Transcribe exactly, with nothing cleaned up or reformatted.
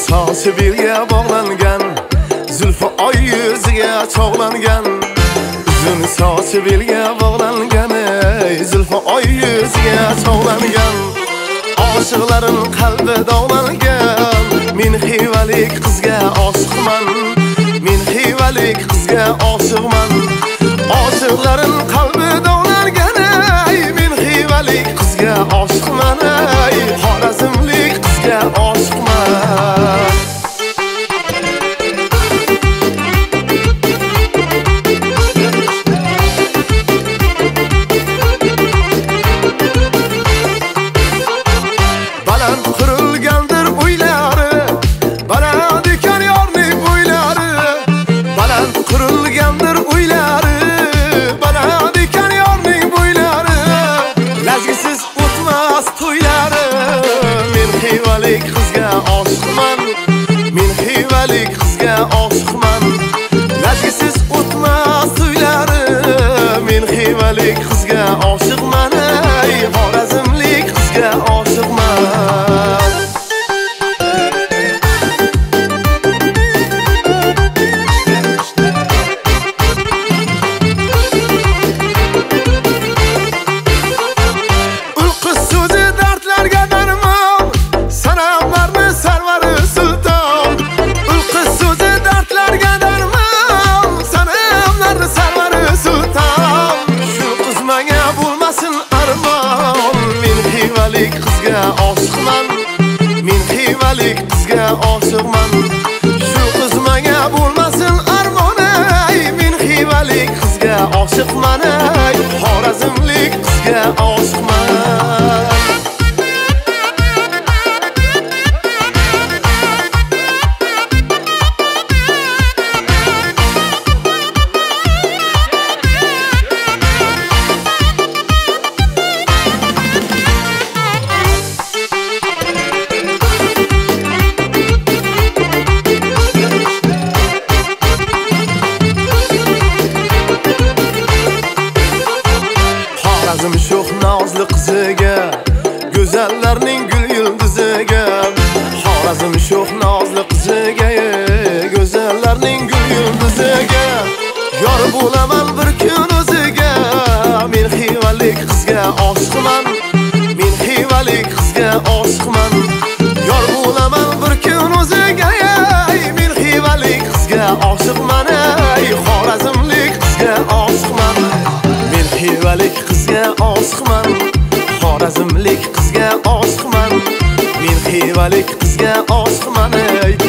sochi belga bog'langan, zulfi oy yuziga chog'langan. Uzun sochi belga bog'langan, zulfi oy yuziga chog'langan. Oshiqlarim qalbi dog'langan, men xivalik qizga oshiqman. Men xivalik qizga oshiqman. Oshiqlarim qalbi dog'langan, men xivalik qizga oshiqman. Xorazmlik qizga oshiqman. Baland qurilgandir o'ylari, baland ekan yorning bo'ylari. Baland qurilgandir o'ylari, baland ekan yorning bo'ylari. Lazgisiz o'tmas to'ylari. Men xivalik qizga oshiqman. Men xivalik qizga oshiqman. Lazgisiz o'tmas to'ylari. Men xivalik qizga oshiqman. Xorazmlik qizga oshiqman. Ulqiz so'zi dardlarga darmon, sanamlarni sarvari sulton. Ulqiz so'zi dardlarga darmon, sanamlarni sarvari sulton. Shu qiz menga bo'lmasin armon. Men xivalik qizga oshiqman. Men xivalik qizga oshiqman. Shu qiz menga bo'lmasin armon. Men xivalik qizga oshiqman. Xorazmlik qizga oshiqman. Xorazm sho'x nozli qiziga, go'zallarning gul yulduziga. Xorazm sho'x nozli qiziga, go'zallarning gul yulduziga. Yor bo'laman bir kun o'ziga. Men xivalik qizga oshiqman. Men xivalik qizga oshiqman. Yor bo'laman bir kun o'ziga. Men xivalik qizga oshiqman. Xorazmlik qizga oshiqman. Men xivalik qizga oshiqman. Xorazmlik qizga oshiqman. Men xivalik qizga oshiqman.